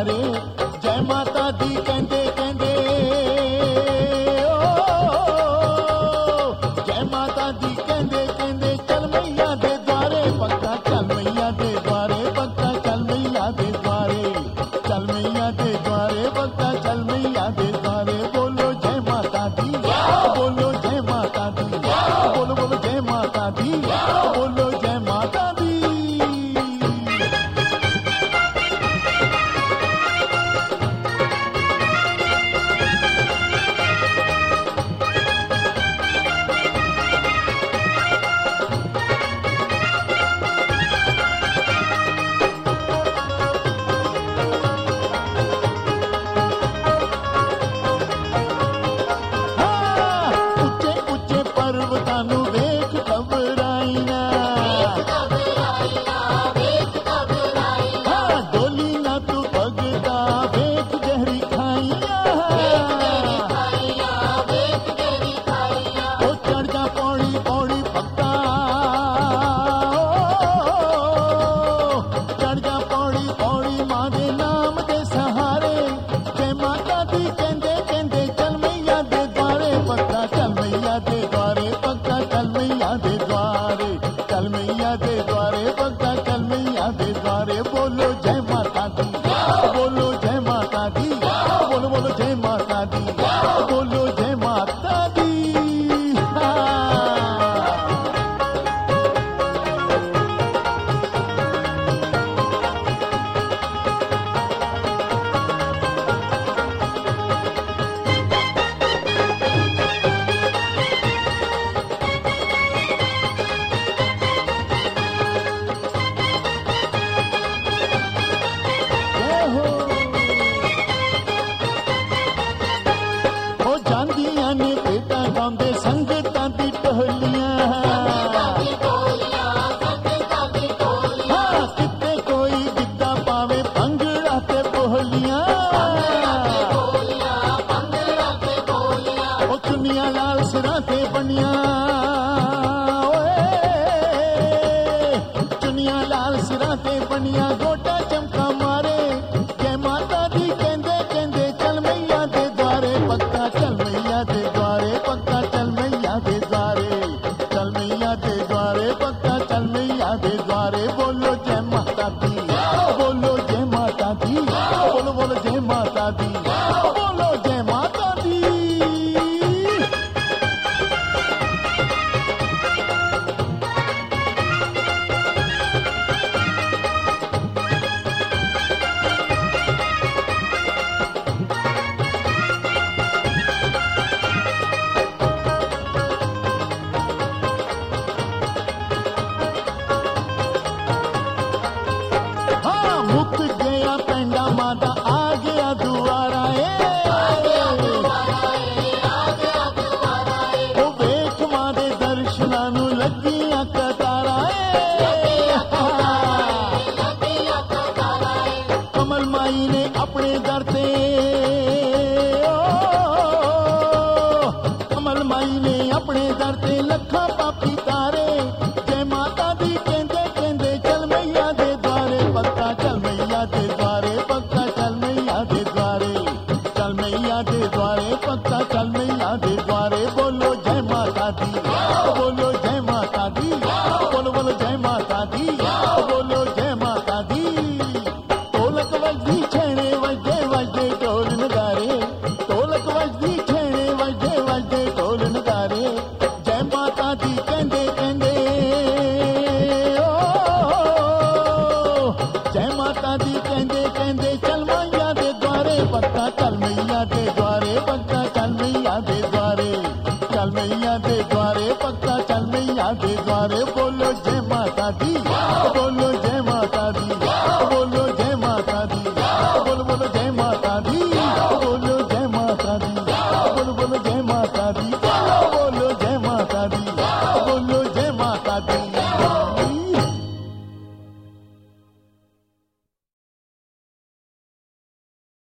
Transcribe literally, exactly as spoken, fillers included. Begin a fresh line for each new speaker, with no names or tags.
द्वारे जय माता दी कहंदे कहंदे जय माता दी कहंदे कहंदे चल मैया दे द्वारे पक्का चल मैया दे द्वारे पक्का चल मैया दे द्वारे चल मैया दे द्वारे पक्का चल मैया दे द्वारे बोलो जय माता दी बोलो जय माता दी बोलो बोलो जय माता दी बोलो जय माता दी। पर्वतानु वेख घबराईना हाँ डोली ना तू भगता वेख गहरी खाइया ओ चढ़ जा पौड़ी पौड़ी भक्ता चढ़ जा पौड़ी पौड़ी माँ दे नाम दे सहारे जय माता दी कहंदे कहंदे चल मैया दे द्वारे पक्का चल मैया दे द्वारे पक्का चल मैया दे द्वारे चल मैया दे द्वारे पक्का चल मैया दे द्वारे बोलो जय माता दी बोलो जय माता दी बोलो बोलो जय माता दी बोलो जय माता दी। ਜਾਂਦੀਆਂ ਨੇ ਬੇਟਾ ਗਾਉਂਦੇ ਸੰਗਤਾਂ ਦੀ ਟੋਲੀਆਂ ਹਾਂ ਕਿਤੇ ਕੋਈ ਗਿੱਧਾ ਪਾਵੇ ਭੰਗੜਾ ਤੇ ਬੋਲੀਆਂ ਉਹ ਚੁੰਨੀਆਂ ਲਾਲ ਸਿਰਾਂ ਤੇ ਬਣੀਆਂ ਓਏ ਚੁੰਨੀਆਂ ਲਾਲ ਸਿਰਾਂ ਤੇ ਬਣੀਆਂ ਗੋਟਾ ਚਮਕਾ ਮਾਰੇ ਜੈ ਮਾਤਾ ਦੀ ਕਹਿੰਦੇ ਕਹਿੰਦੇ ਚਲ ਮੈया ਦੇ द्वारे पक्का चल मैया दे द्वारे पक्का चल मैया दे द्वारे चल मैया दे द्वारे पक्का चल मैया दे द्वारे बोलो जय माता दी बोलो जय माता दी बोलो बोलो जय माता दी बोलो जय माता दी। मुक गया पेंडा माता आ गया दुआरा ओ वेख मां दे दर्शनां नू लगियां कतारा कमल माई ने अपने दर ते कमल माई ने अपने दर ते लखा पापी तारे जय माता दी कहंदे कहंदे चल मैया दे द्वारे पक्का चल मैया दे द्वारे पक्का चल मैया दे द्वारे चल मैया दे द्वारे पक्का चल मैया दे द्वारे बोलो जय माता दी बोलो जय माता दी बोलो बोलो जय माता दी बोलो जय माता दी। ढोलक वजदी छेने वजदे वजदे ढोल नगारे ढोलक वजदी छेने वजदे वजदे ढोल नगारे जय माता दी कहंदे कहंदे जय माता दी कहंदे कहंदे चल मैया दे द्वारे पक्का चल मैया दे द्वारे पक्का चल मैया दे द्वारे चल मैया दे द्वारे पक्का चल मैया दे द्वारे बोलो जय माता दी बोलो जय माता दी बोलो जय माता दी बोलो बोलो जय